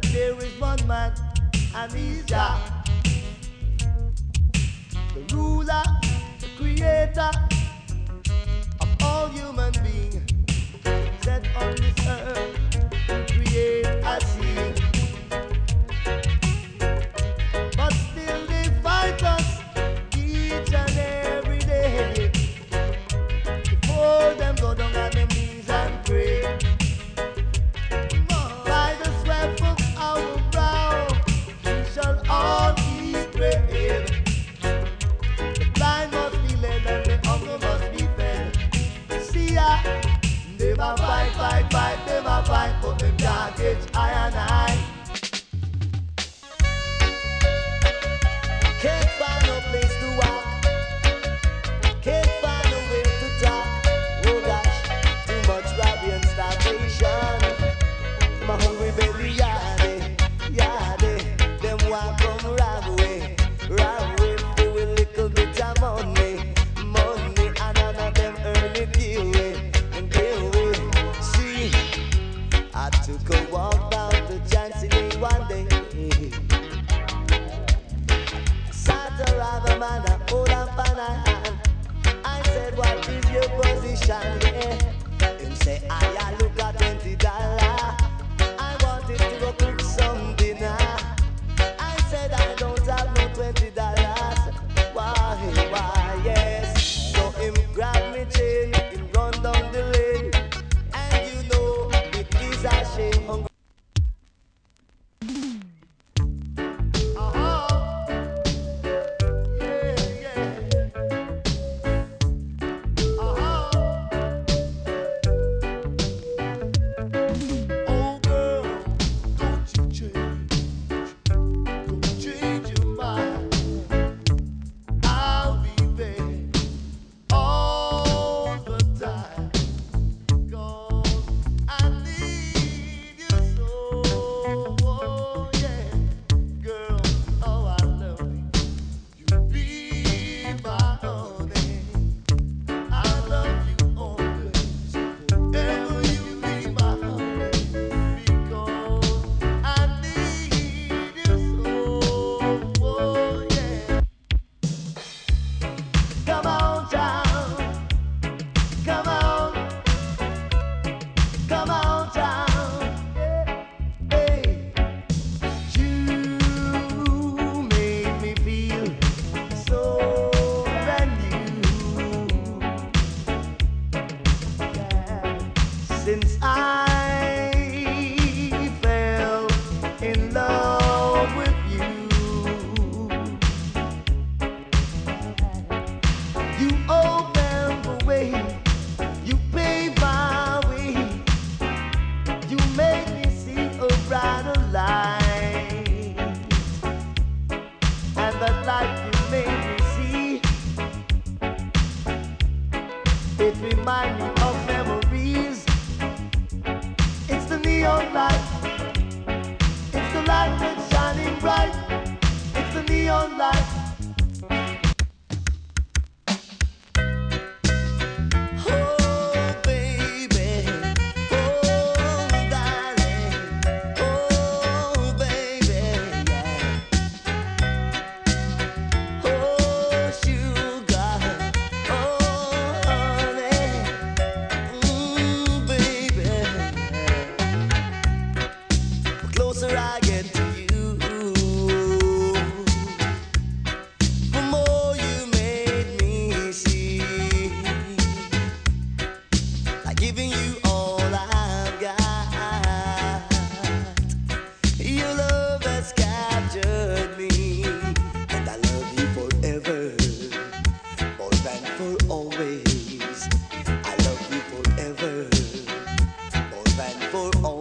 that there is one man, and he's Jah, the ruler, the creator of all human beings, set on this earth to create a scene. But still they fight us each and every day. Before them go down on them knees and pray. By the sweat of our brow, we shall all be brave. The blind must be led and the hungry must be fed. See ya, never fight, never fight, but them can't catch I and I. Can't find no place to walk, can't find no way to talk. Oh gosh, too much robbery and starvation. My hungry belly, yardie, them want come rob away for a little bit of money, and none of them earn it give away. See, I took a walk down to Chancery one day. Sat a rather man and hold up an hand. I said, what is your position? Yeah. Him say, I look at $20. I wanted to go cook some dinner. I said, I don't have no $20. Why, yes. So him grab me chain, him run down the lane. And you know, it is a shame. Since I fell in love with you, you opened the way, you paved my way, you made me see a brighter light, and that light you made me see, it reminds me of memories. It's the neon light. It's the light that's shining bright. It's the neon light.